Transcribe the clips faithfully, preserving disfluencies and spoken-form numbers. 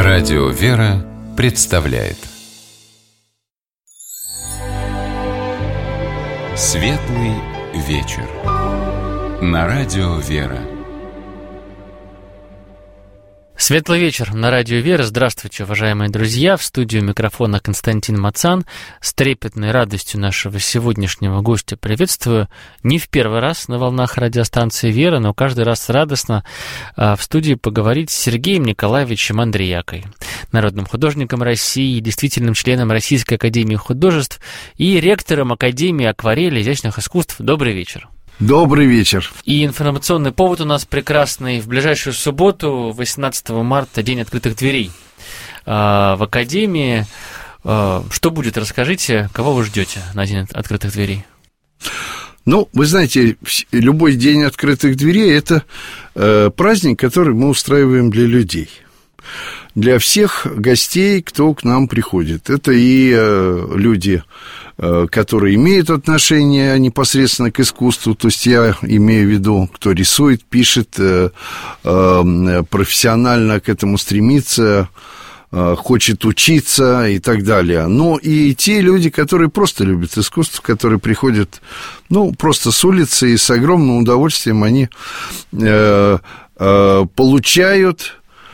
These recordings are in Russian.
Радио «Вера» представляет Светлый вечер на Радио «Вера». Светлый вечер на Радио «Вера». Здравствуйте, уважаемые друзья. В студию микрофона Константин Мацан. С трепетной радостью нашего сегодняшнего гостя приветствую. Не в первый раз на волнах радиостанции «Вера», но каждый раз радостно в студии поговорить с Сергеем Николаевичем Андриякой, народным художником России, действительным членом Российской академии художеств и ректором Академии акварели и изящных искусств. Добрый вечер. Добрый вечер. И информационный повод у нас прекрасный. В ближайшую субботу, восемнадцатого марта, День открытых дверей в Академии. Что будет, расскажите, кого вы ждете на День открытых дверей? Ну, вы знаете, любой День открытых дверей – это праздник, который мы устраиваем для людей. Для всех гостей, кто к нам приходит. Это и люди, которые имеют отношение непосредственно к искусству, то есть я имею в виду, кто рисует, пишет, профессионально к этому стремится, хочет учиться и так далее. Но и те люди, которые просто любят искусство, которые приходят, ну, просто с улицы, и с огромным удовольствием они получают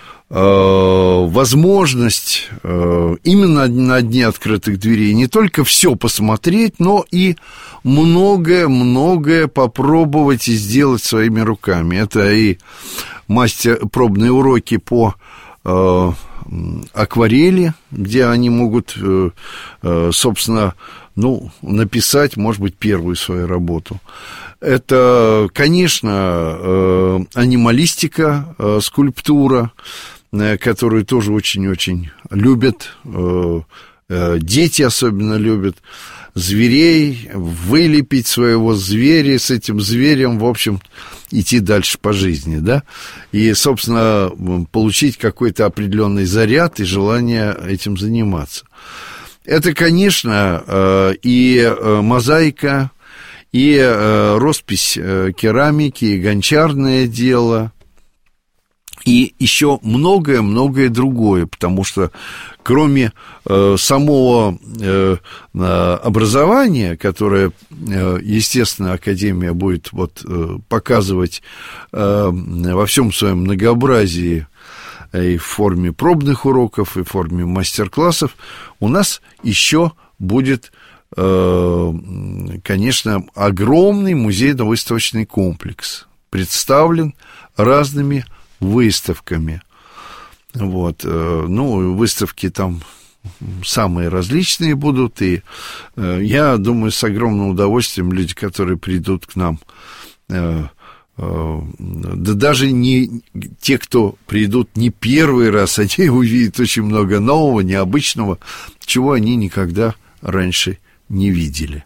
возможность именно на Дне открытых дверей не только все посмотреть, но и многое-многое попробовать и сделать своими руками. Это и мастер, пробные уроки по э, акварели, где они могут, э, собственно, ну, написать, может быть, первую свою работу. Это, конечно, э, анималистика, э, скульптура, которую тоже очень-очень любят, дети особенно любят, зверей, вылепить своего зверя, с этим зверем, в общем, идти дальше по жизни, да, и, собственно, получить какой-то определенный заряд и желание этим заниматься. Это, конечно, и мозаика, и роспись керамики, и гончарное дело, и еще многое-многое другое, потому что кроме э, самого э, образования, которое, э, естественно, Академия будет вот, э, показывать э, во всем своем многообразии, э, и в форме пробных уроков, и в форме мастер-классов, у нас еще будет, э, конечно, огромный музейно-выставочный комплекс, представлен разными выставками. Вот. Ну, выставки там самые различные будут, и я думаю, с огромным удовольствием люди, которые придут к нам, да даже не те, кто придут не первый раз, они увидят очень много нового, необычного, чего они никогда раньше не видели.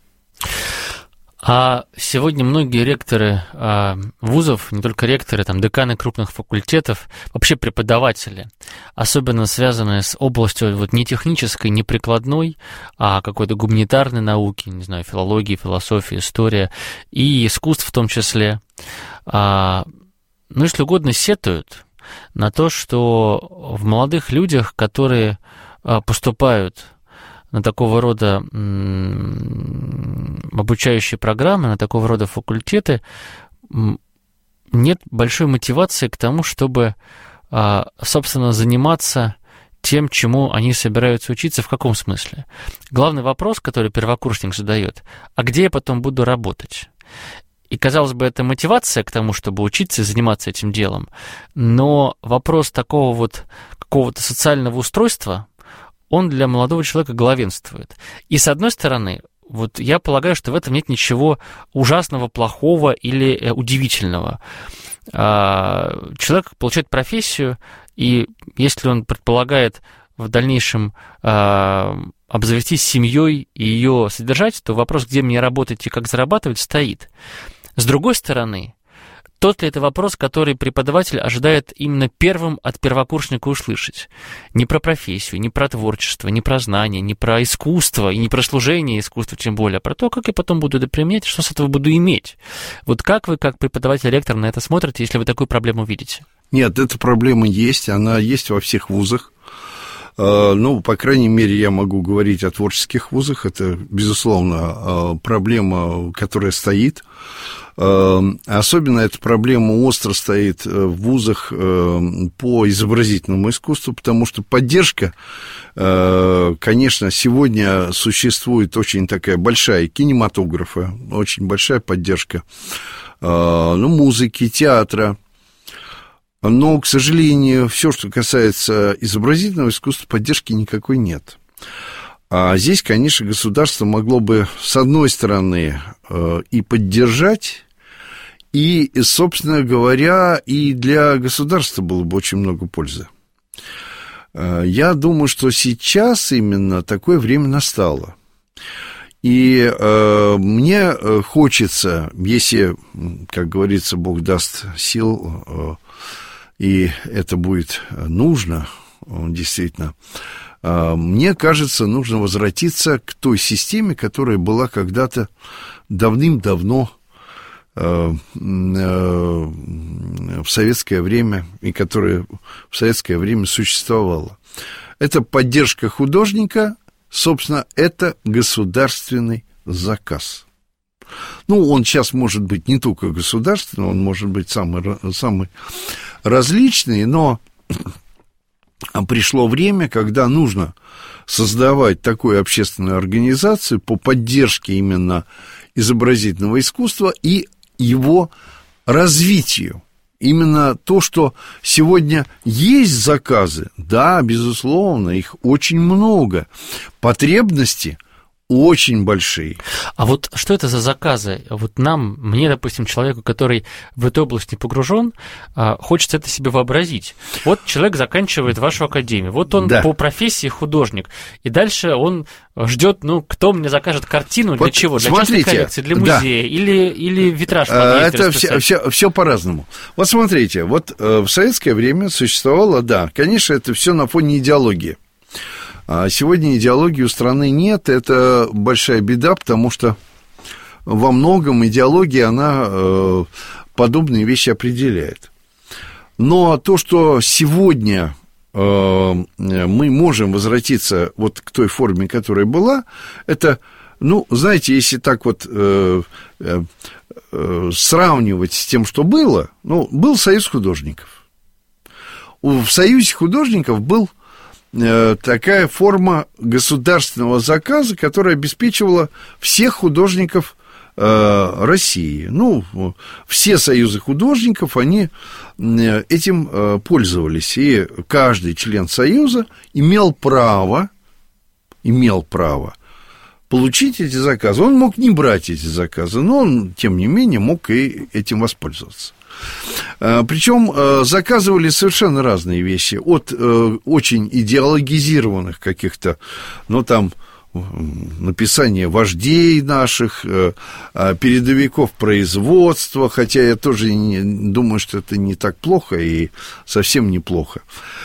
А сегодня многие ректоры а, вузов, не только ректоры, там, деканы крупных факультетов, вообще преподаватели, особенно связанные с областью вот, не технической, не прикладной, а какой-то гуманитарной науки, не знаю, филологии, философии, история и искусств в том числе, а, ну, если угодно, сетуют на то, что в молодых людях, которые а, поступают на такого рода обучающие программы, на такого рода факультеты, нет большой мотивации к тому, чтобы, собственно, заниматься тем, чему они собираются учиться. В каком смысле? Главный вопрос, который первокурсник задает: а где я потом буду работать? И, казалось бы, это мотивация к тому, чтобы учиться и заниматься этим делом, но вопрос такого вот какого-то социального устройства, он для молодого человека главенствует. И, с одной стороны, вот я полагаю, что в этом нет ничего ужасного, плохого или удивительного. Человек получает профессию, и если он предполагает в дальнейшем обзавестись семьей и ее содержать, то вопрос, где мне работать и как зарабатывать, стоит. С другой стороны, тот ли это вопрос, который преподаватель ожидает именно первым от первокурсника услышать? Не про профессию, не про творчество, не про знания, не про искусство, и не про служение искусству тем более, а про то, как я потом буду это применять, что с этого буду иметь. Вот как вы, как преподаватель-ректор, на это смотрите, если вы такую проблему видите? Нет, эта проблема есть, она есть во всех вузах. Ну, по крайней мере, я могу говорить о творческих вузах. Это, безусловно, проблема, которая стоит. Особенно эта проблема остро стоит в вузах по изобразительному искусству, потому что поддержка, конечно, сегодня существует очень такая большая кинематографа, очень большая поддержка, ну, музыки, театра. Но, к сожалению, все, что касается изобразительного искусства, поддержки никакой нет. А здесь, конечно, государство могло бы, с одной стороны, и поддержать, и, собственно говоря, и для государства было бы очень много пользы. Я думаю, что сейчас именно такое время настало. И э, мне хочется, если, как говорится, Бог даст сил, э, и это будет нужно, действительно, э, мне кажется, нужно возвратиться к той системе, которая была когда-то давным-давно э, э, в советское время, и которая в советское время существовала. Это поддержка художника. Собственно, это государственный заказ. Ну, он сейчас может быть не только государственный, он может быть самый, самый различный, но пришло время, когда нужно создавать такую общественную организацию по поддержке именно изобразительного искусства и его развитию. Именно то, что сегодня есть заказы, да, безусловно, их очень много, потребности очень большие. А вот что это за заказы? Вот нам, мне, допустим, человеку, который в эту область не погружен, хочется это себе вообразить. Вот человек заканчивает вашу академию, вот он да. по профессии художник, и дальше он ждет, ну, кто мне закажет картину, для вот чего? Для смотрите, частной коллекции, для музея, да. или, или витраж подъезд это все, все, все по-разному. Вот смотрите, вот в советское время существовало, да, конечно, это все на фоне идеологии. А сегодня идеологии у страны нет, это большая беда, потому что во многом идеология, она э, подобные вещи определяет. Но то, что сегодня э, мы можем возвратиться вот к той форме, которая была, это, ну, знаете, если так вот э, э, э, сравнивать с тем, что было, ну, был Союз художников. В Союзе художников был такая форма государственного заказа, которая обеспечивала всех художников э, России. Ну, все союзы художников, они этим э, пользовались. И каждый член союза имел право, имел право получить эти заказы. Он мог не брать эти заказы, но он, тем не менее, мог и этим воспользоваться. Причем заказывали совершенно разные вещи, от очень идеологизированных каких-то, ну, там, написание вождей наших, передовиков производства, хотя я тоже не, думаю, что это не так плохо и совсем неплохо.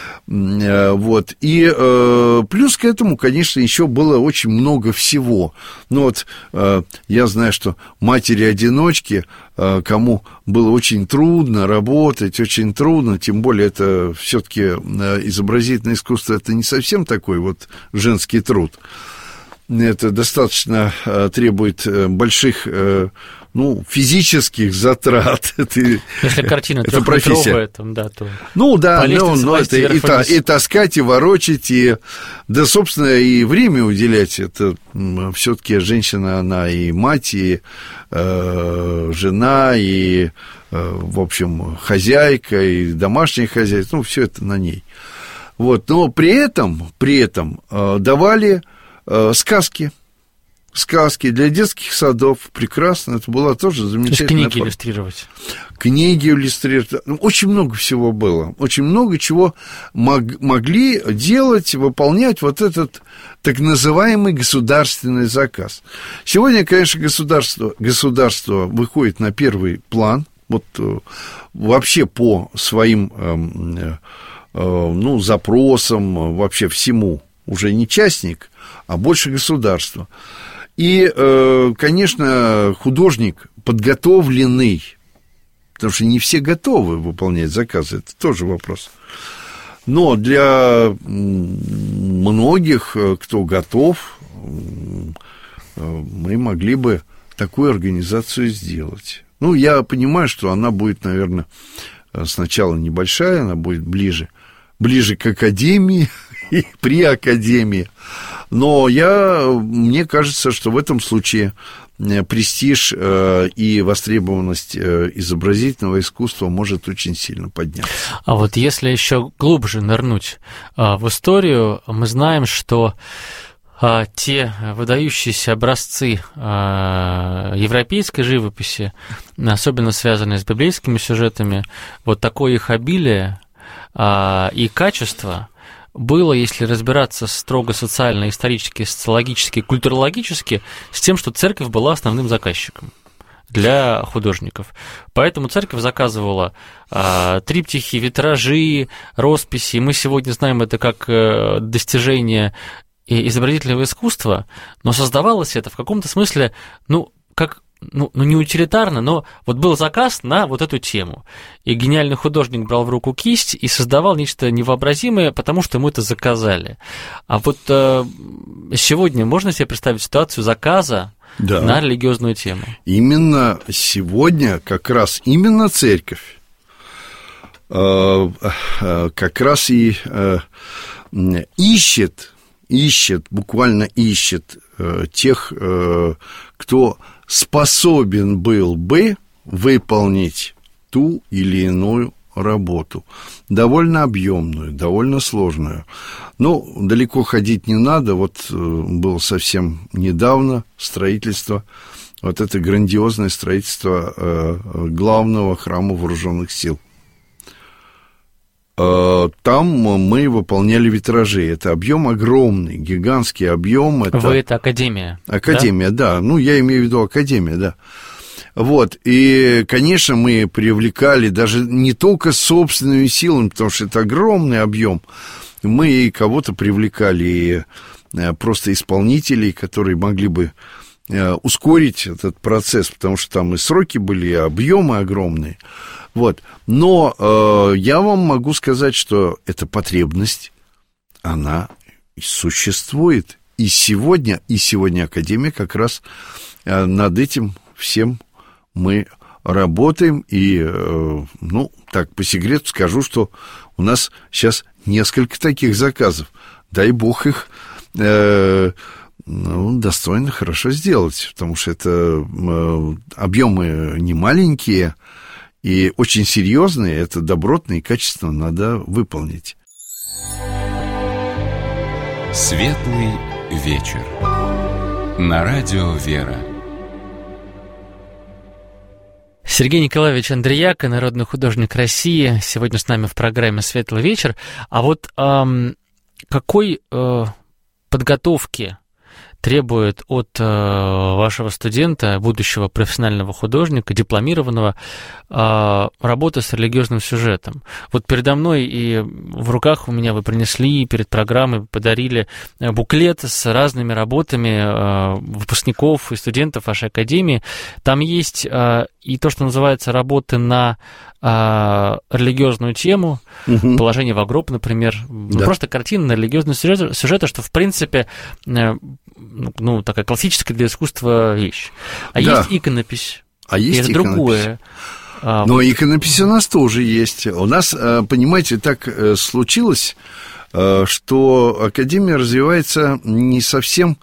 Вот. И э, плюс к этому, конечно, еще было очень много всего. Ну вот, э, я знаю, что матери-одиночки, э, кому было очень трудно работать, очень трудно, тем более это все-таки э, изобразительное искусство, это не совсем такой вот женский труд. Это достаточно э, требует э, больших, э, ну, физических затрат. Это, если картина трехметровая, там, да, то... Ну, да, ну, ну, это и, та, и таскать, и ворочать, и, да, собственно, и время уделять. Это все-таки женщина, она и мать, и э, жена, и, э, в общем, хозяйка, и домашняя хозяйка, ну, все это на ней. Вот, но при этом, при этом э, давали... Сказки, сказки для детских садов, прекрасно, это была тоже замечательная. То есть книги иллюстрировать. Книги иллюстрировать, очень много всего было, очень много чего мог, могли делать, выполнять вот этот так называемый государственный заказ. Сегодня, конечно, государство, государство выходит на первый план, вот вообще по своим, ну, запросам, вообще всему, уже не частник, а больше государство. И, конечно, художник подготовленный, потому что не все готовы выполнять заказы, это тоже вопрос. Но для многих, кто готов, мы могли бы такую организацию сделать. Ну, я понимаю, что она будет, наверное, сначала небольшая, она будет ближе, ближе к академии и при академии. Но я, мне кажется, что в этом случае престиж и востребованность изобразительного искусства может очень сильно подняться. А вот если еще глубже нырнуть в историю, мы знаем, что те выдающиеся образцы европейской живописи, особенно связанные с библейскими сюжетами, вот такое их обилие и качество было, если разбираться строго социально, исторически, социологически, культурологически, с тем, что церковь была основным заказчиком для художников. Поэтому церковь заказывала а, триптихи, витражи, росписи. Мы сегодня знаем это как а, достижение изобразительного искусства, но создавалось это в каком-то смысле, ну, как Ну, ну, не утилитарно, но вот был заказ на вот эту тему. И гениальный художник брал в руку кисть и создавал нечто невообразимое, потому что ему это заказали. А вот э, сегодня можно себе представить ситуацию заказа да. на религиозную тему? Именно сегодня как раз именно церковь э, э, как раз и э, ищет, ищет, буквально ищет э, тех, э, кто способен был бы выполнить ту или иную работу, довольно объемную, довольно сложную. Ну, далеко ходить не надо, вот было совсем недавно строительство, вот это грандиозное строительство главного храма вооруженных сил. Там мы выполняли витражи. Это объем огромный, гигантский объем. Это... Вы это академия? Академия, да? да. Ну, я имею в виду академия, да. Вот. И, конечно, мы привлекали даже не только собственными силами, потому что это огромный объем. Мы и кого-то привлекали, и просто исполнителей, которые могли бы ускорить этот процесс, потому что там и сроки были, и объемы огромные. Вот. Но э, я вам могу сказать, что эта потребность, она существует. И сегодня, и сегодня Академия как раз э, над этим всем мы работаем. И, э, ну, так, по секрету скажу, что у нас сейчас несколько таких заказов. Дай бог их э, ну, достойно, хорошо сделать, потому что это э, объемы не маленькие, и очень серьезные, это добротно и качественно надо выполнить. Светлый вечер. На радио «Вера». Сергей Николаевич Андреяк, народный художник России, сегодня с нами в программе «Светлый вечер». А вот эм, какой э, подготовки требует от э, вашего студента, будущего профессионального художника, дипломированного, э, работы с религиозным сюжетом? Вот передо мной и в руках у меня вы принесли перед программой, подарили буклет с разными работами э, выпускников и студентов вашей академии. Там есть э, и то, что называется работы на э, религиозную тему, угу. «Положение в гроб», например. Да. Ну, просто картина на религиозный сюжет, сюжет, что, в принципе, э, ну, такая классическая для искусства вещь. А да. есть иконопись. А есть это иконопись. Другое. Но вот. Иконопись у нас тоже есть. У нас, понимаете, так случилось, что Академия развивается не совсем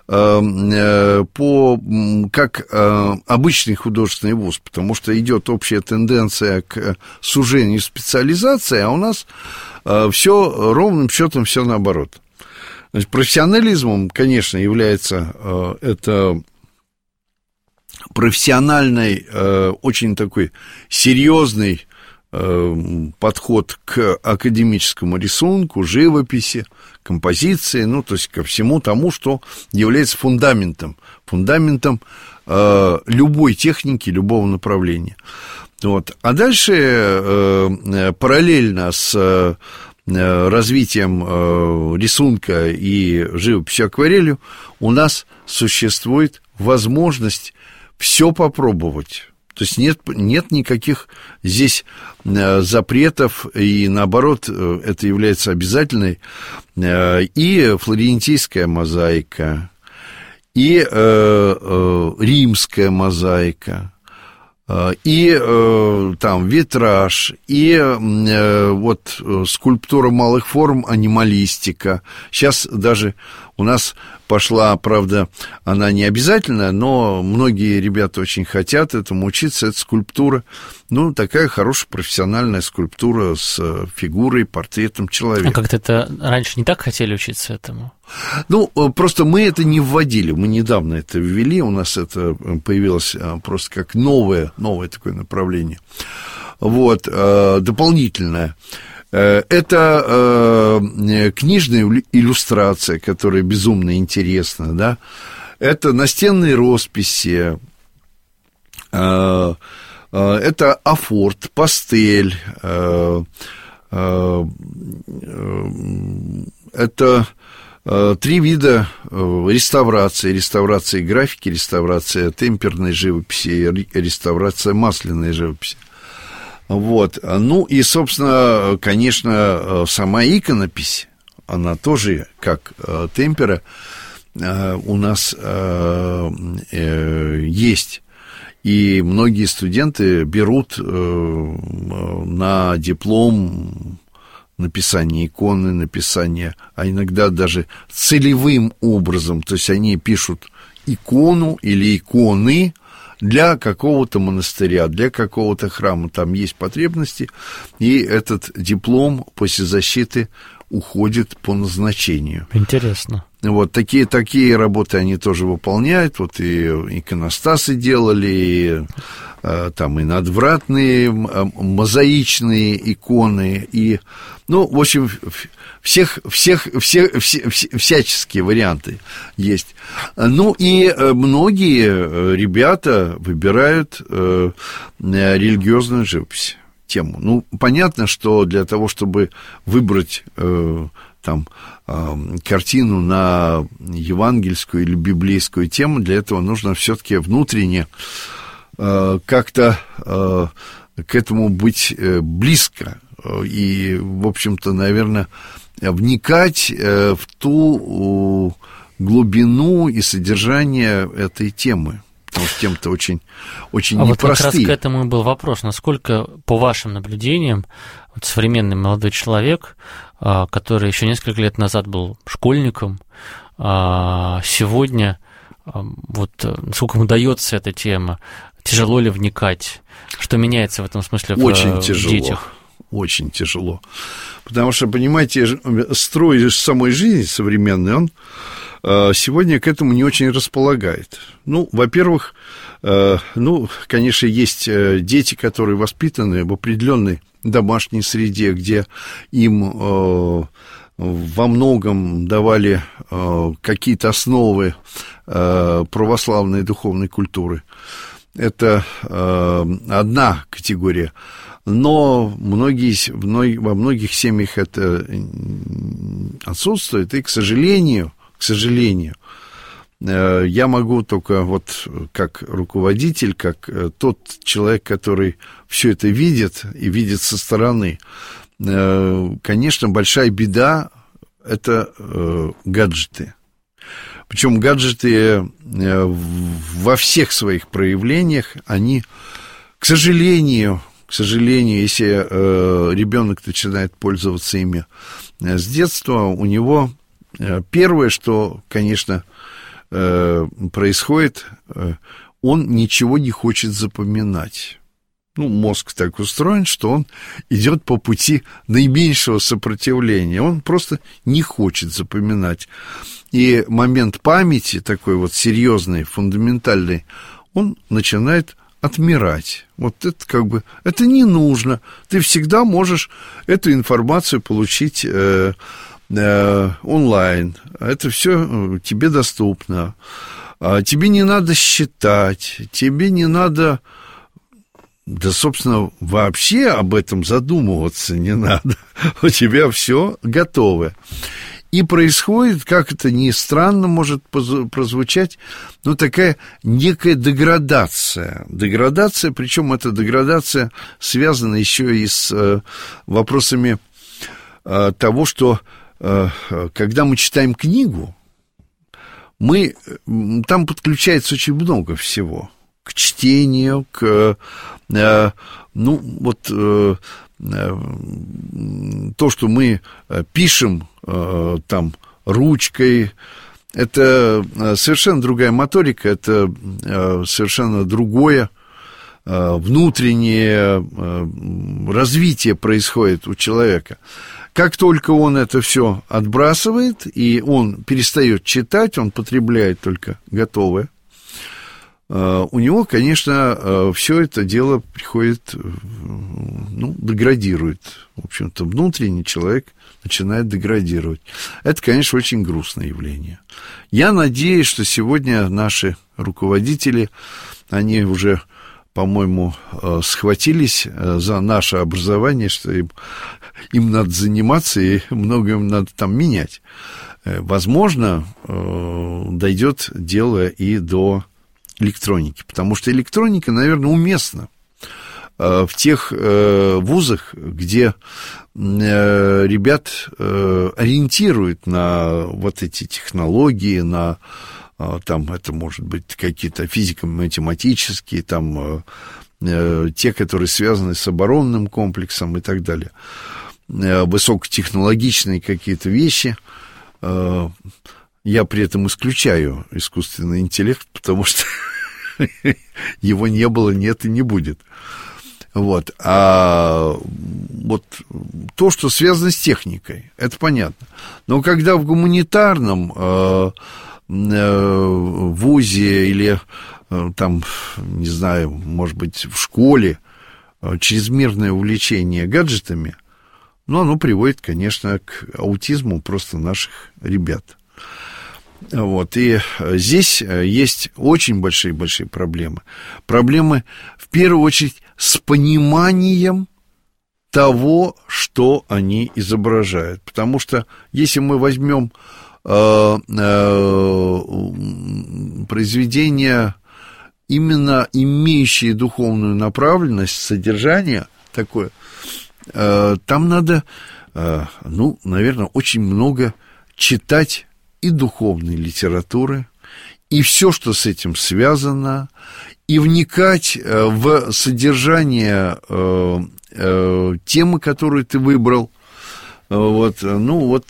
по, как обычный художественный вуз, потому что идет общая тенденция к сужению специализации, а у нас все ровным счетом все наоборот. Значит, профессионализмом, конечно, является э, это профессиональный, э, очень такой серьезный э, подход к академическому рисунку, живописи, композиции, ну, то есть ко всему тому, что является фундаментом, фундаментом э, любой техники, любого направления. Вот. А дальше э, параллельно с развитием рисунка и живописи акварелью у нас существует возможность все попробовать. То То есть нет, нет никаких здесь запретов, и наоборот, это является обязательной. И флорентийская мозаика, и э, э, римская мозаика, э, и э, там витраж, и э, вот скульптура малых форм, анималистика. Сейчас даже у нас пошла, правда, она не обязательная, но многие ребята очень хотят этому учиться. Это скульптура, ну, такая хорошая профессиональная скульптура с фигурой, портретом человека. А как-то это раньше не так хотели учиться этому? Ну, просто мы это не вводили, мы недавно это ввели, у нас это появилось просто как новое, новое такое направление. Вот, дополнительное. Это э, книжная иллюстрация, которая безумно интересна, да. Это настенные росписи, э, э, это афорт, пастель, э, э, э, это э, три вида реставрации: реставрация графики, реставрация темперной живописи, реставрация масляной живописи. Вот, ну и, собственно, конечно, сама иконопись, она тоже, как темпера, у нас есть. И многие студенты берут на диплом написание иконы, написание, а иногда даже целевым образом, то есть они пишут икону или иконы для какого-то монастыря, для какого-то храма, там есть потребности, и этот диплом после защиты уходит по назначению. Интересно. Вот такие, такие работы они тоже выполняют, вот и иконостасы делали, и, там и надвратные, мозаичные иконы, и, ну, в общем, всех, всех, всех, все, всяческие варианты есть. Ну, и многие ребята выбирают религиозную живопись, тему. Ну, понятно, что для того, чтобы выбрать там картину на евангельскую или библейскую тему, для этого нужно все-таки внутренне как-то к этому быть близко и, в общем-то, наверное, вникать в ту глубину и содержание этой темы. Потому что темы-то очень, очень а непростые. Вот как раз к этому был вопрос. Насколько, по вашим наблюдениям, вот современный молодой человек, который еще несколько лет назад был школьником, сегодня, вот насколько ему дается эта тема, тяжело ли вникать, что меняется в этом смысле в, очень в тяжело, детях? Очень тяжело. Потому что, понимаете, строй самой жизни современной, он сегодня к этому не очень располагает. Ну, во-первых, ну, конечно, есть дети, которые воспитаны в определенной домашней среде, где им во многом давали какие-то основы православной духовной культуры. Это одна категория. Но многие, во многих семьях это отсутствует, и, к сожалению, к сожалению, я могу только вот как руководитель, как тот человек, который все это видит и видит со стороны, конечно, большая беда – это гаджеты. Причем гаджеты во всех своих проявлениях, они, к сожалению, к сожалению, если ребенок начинает пользоваться ими с детства, у него первое, что, конечно, происходит, он ничего не хочет запоминать. Ну, мозг так устроен, что он идет по пути наименьшего сопротивления. Он просто не хочет запоминать. И момент памяти, такой вот серьезный, фундаментальный, он начинает отмирать. Вот это как бы, это не нужно. Ты всегда можешь эту информацию получить э, э, онлайн. Это все тебе доступно. Тебе не надо считать, тебе не надо... Да, собственно, вообще об этом задумываться не надо. У тебя все готово. И происходит, как это ни странно может прозвучать, но такая некая деградация. Деградация, причем эта деградация связана еще и с вопросами того, что когда мы читаем книгу, мы, там подключается очень много всего к чтению, к, ну, вот то, что мы пишем там ручкой, это совершенно другая моторика, это совершенно другое внутреннее развитие происходит у человека. Как только он это все отбрасывает, и он перестает читать, он потребляет только готовое, у него, конечно, все это дело приходит, ну, деградирует. В общем-то, внутренний человек начинает деградировать. Это, конечно, очень грустное явление. Я надеюсь, что сегодня наши руководители, они уже, по-моему, схватились за наше образование, что им, им надо заниматься и многое им надо там менять. Возможно, дойдет дело и до электроники, потому что электроника, наверное, уместна в тех вузах, где ребят ориентируют на вот эти технологии, на там это может быть какие-то физико-математические, там те, которые связаны с оборонным комплексом и так далее, высокотехнологичные какие-то вещи. Я при этом исключаю искусственный интеллект, потому что его не было, нет и не будет. Вот. А вот то, что связано с техникой, это понятно. Но когда в гуманитарном э, э, вузе или э, там, не знаю, может быть, в школе э, чрезмерное увлечение гаджетами, ну, оно приводит, конечно, к аутизму просто наших ребят. Вот, и здесь есть очень большие-большие проблемы. Проблемы, в первую очередь, с пониманием того, что они изображают. Потому что если мы возьмем э, э, произведения, именно имеющие духовную направленность, содержание такое, э, там надо, э, ну, наверное, очень много читать и духовной литературы, и все, что с этим связано, и вникать в содержание э, э, темы, которую ты выбрал. Вот, ну, вот,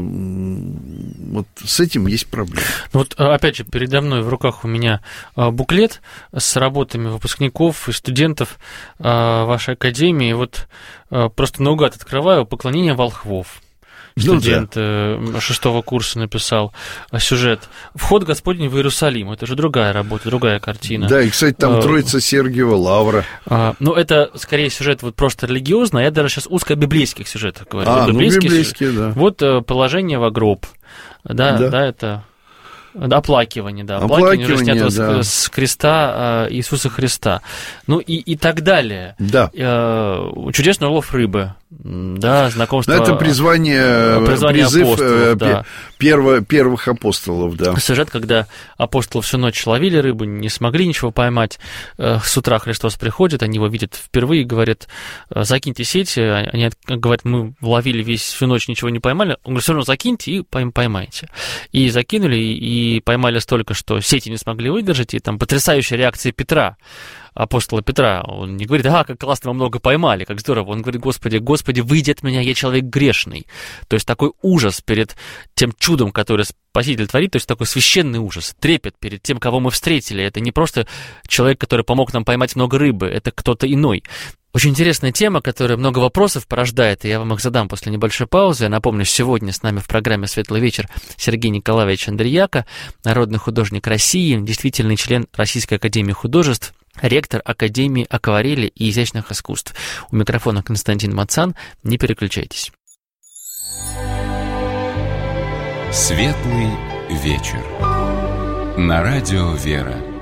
вот с этим есть проблема. Вот, опять же, передо мной в руках у меня буклет с работами выпускников и студентов вашей академии. Вот просто наугад открываю «Поклонение волхвов». Студент ну, да. шестого курса написал сюжет. «Вход Господень в Иерусалим». Это же другая работа, другая картина. Да, и, кстати, там Троица Сергиева Лавра. А, ну, это, скорее, сюжет вот просто религиозный, а я даже сейчас узкобиблейских сюжетах говорю. А, библейский ну, библейские, да. Вот положение во гроб. Да, да, да это... Оплакивание, да. Оплакивание, уже снято да. с, с креста Иисуса Христа. Ну и, и так далее. Да. Чудесный улов рыбы. Да, знакомство... Но это призвание, призвание призыв апостолов, да. перво, первых апостолов, да. Сюжет, когда апостолы всю ночь ловили рыбу, не смогли ничего поймать. С утра Христос приходит, они его видят впервые и говорят: закиньте сети. Они говорят: мы ловили весь, всю ночь, ничего не поймали. Он говорит: все равно закиньте и поймайте. И закинули, и поймали столько, что сети не смогли выдержать. И там потрясающая реакция Петра, апостола Петра. Он не говорит: а, как классно, вы много поймали, как здорово. Он говорит: Господи, Господи, выйди от меня, я человек грешный. То есть такой ужас перед тем чудом, которое Спаситель творит, то есть такой священный ужас, трепет перед тем, кого мы встретили. Это не просто человек, который помог нам поймать много рыбы, это кто-то иной. Очень интересная тема, которая много вопросов порождает, и я вам их задам после небольшой паузы. Я напомню, сегодня с нами в программе «Светлый вечер» Сергей Николаевич Андреяка, народный художник России, действительный член Российской академии художеств, ректор Академии акварели и изящных искусств. У микрофона Константин Мацан. Не переключайтесь. «Светлый вечер» на радио «Вера».